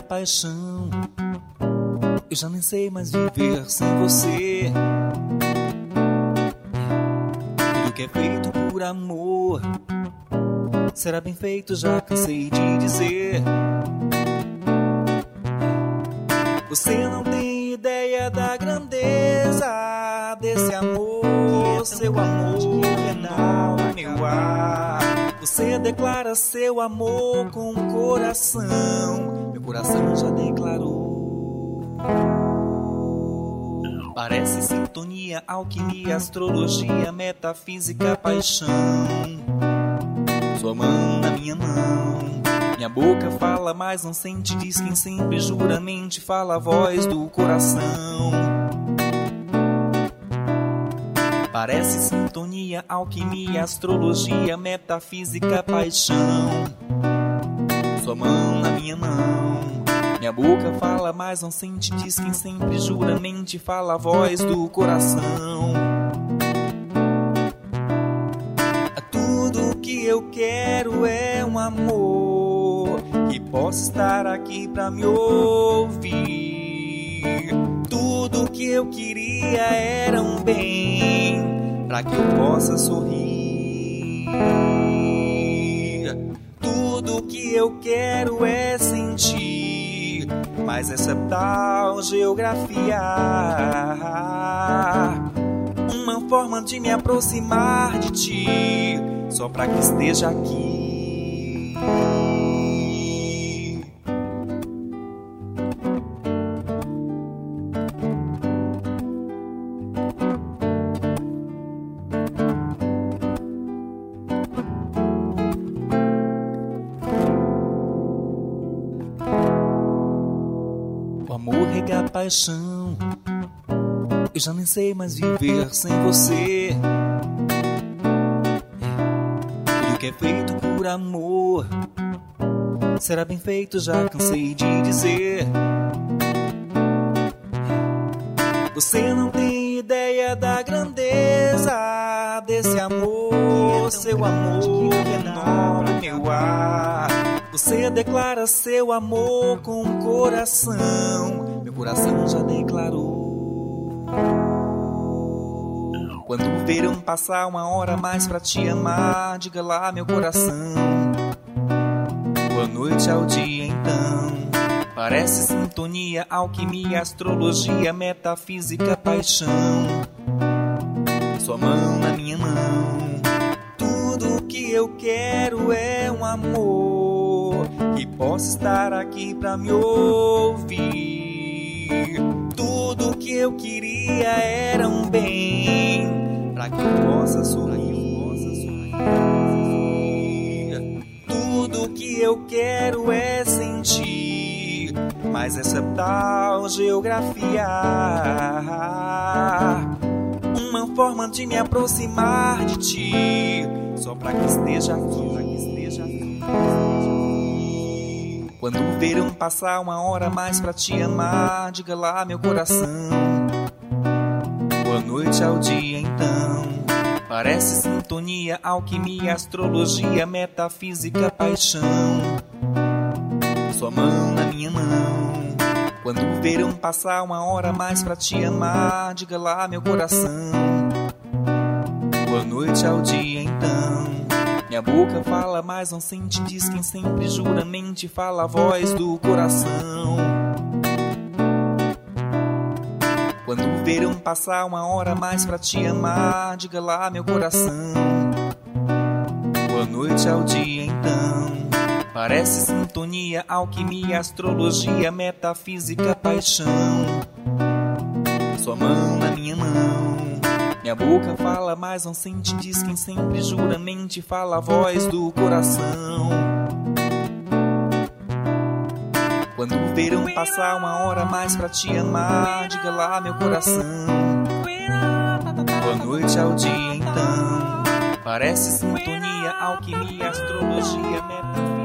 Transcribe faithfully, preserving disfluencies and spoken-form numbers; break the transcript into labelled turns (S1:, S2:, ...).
S1: paixão. Eu já nem sei mais viver sem você. Tudo que é feito por amor será bem feito, já cansei de dizer. Você não tem ideia da grandeza desse amor, seu amor renal, meu ar. Você declara seu amor com o coração, meu coração já declarou. Parece sintonia, alquimia, astrologia, metafísica, paixão. Sua mão na minha mão, minha boca fala, mas não sente. Diz quem sempre juramente fala a voz do coração. Parece sintonia, alquimia, astrologia, metafísica, paixão. Sua mão na minha mão, minha boca fala, mas não sente. Diz quem sempre juramente fala a voz do coração. Tudo que eu quero é um amor que possa estar aqui pra me ouvir. Tudo que eu queria era um bem pra que eu possa sorrir. Tudo que eu quero é sentir, mas essa tal geografia, uma forma de me aproximar de ti, só pra que esteja aqui. O amor rega a paixão. Eu já nem sei mais viver sem você. Tudo que é feito por amor será bem feito, já cansei de dizer. Você não tem ideia da grandeza desse amor, seu amor enorme, meu ar. Você declara seu amor com o coração, meu coração já declarou. Quando o verão passar, uma hora mais pra te amar, diga lá, meu coração. Boa noite ao dia então. Parece sintonia, alquimia, astrologia, metafísica, paixão. Sua mão na minha mão. Tudo que eu quero é um amor que possa estar aqui pra me ouvir. Tudo que eu queria era um bem pra que eu possa sorrir. Tudo que eu quero é sentir, mas essa tal geografia, uma forma de me aproximar de ti, só pra que esteja aqui, pra que esteja aqui. Quando o verão passar, uma hora mais pra te amar, diga lá, meu coração. Boa noite ao dia então. Parece sintonia, alquimia, astrologia, metafísica, paixão. Sua mão na minha mão. Quando o verão passar, uma hora mais pra te amar, diga lá, meu coração. Boa noite ao dia então. Minha boca fala, mas não sente. Diz quem sempre juramente fala a voz do coração. Quando o verão passar, uma hora mais pra te amar, diga lá, meu coração. Boa noite ao dia então. Parece sintonia, alquimia, astrologia, metafísica, paixão. Sua mão na minha mão. Minha boca fala, mas não sente. Diz quem sempre juramente fala a voz do coração. Quando o verão passar, uma hora mais pra te amar, diga lá, meu coração. Boa noite ao dia então. Parece sintonia, alquimia, astrologia, metafísica.